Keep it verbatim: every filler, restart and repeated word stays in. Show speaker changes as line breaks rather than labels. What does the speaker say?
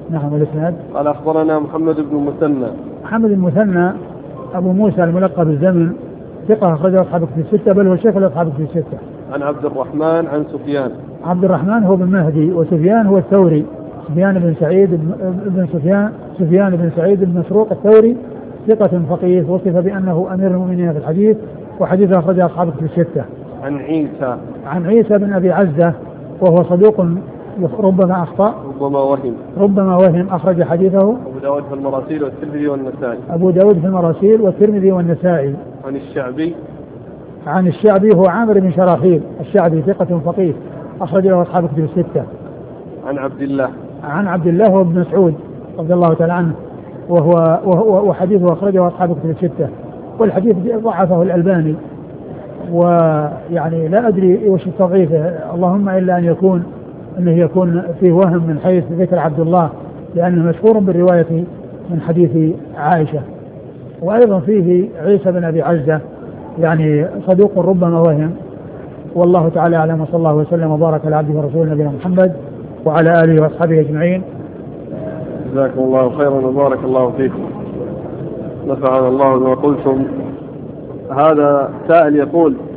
نعم. الإسناد
قال أخبرنا محمد بن المثنى.
محمد المثنى أبو موسى الملقب بالزمن ثقة أخرجه أصحاب الكتب الستة بل هو شيخ أصحاب الكتب الستة.
عن عبد الرحمن عن سفيان.
عبد الرحمن هو بن مهدي وسفيان هو الثوري سفيان بن سعيد بن سفيان سفيان بن سعيد بن مسروق الثوري ثقة فقيه وصف بأنه أمير المؤمنين في الحديث وحديثه أخرجه أصحاب الكتب الستة.
عن عيسى
عن عيسى بن أبي عزة وهو صدوق ربما أخطأ
ربما وهم
ربما وهم أخرج حديثه
أبو داود في المراسيل والترمذي والنسائي.
أبو داود في المراسيل والترمذي والنسائي.
عن الشعبي
عن الشعبي هو عامر بن شراحيل الشعبي ثقة فقيه أخرج له أصحاب الكتب الستة.
عن عبد الله
عن عبد الله هو ابن مسعود رضي الله تعالى عنه وهو, وهو وحديثه أخرجه أصحاب الكتب الستة والحديث ضعفه الألباني ويعني لا أدري وش التضعيفه اللهم إلا أن يكون أنه يكون فيه وهم من حيث ذكر عبد الله لأنه مشهور بالرواية من حديث عائشة وأيضا فيه عيسى بن أبي عزة يعني صدوق ربما وهم والله تعالى أعلم وصلى الله وسلم وبارك على عبده ورسوله نبينا محمد وعلى آله وأصحابه أجمعين.
جزاكم الله خيرا وبارك الله فيكم نفعنا الله بما قلتم. هذا سائل يقول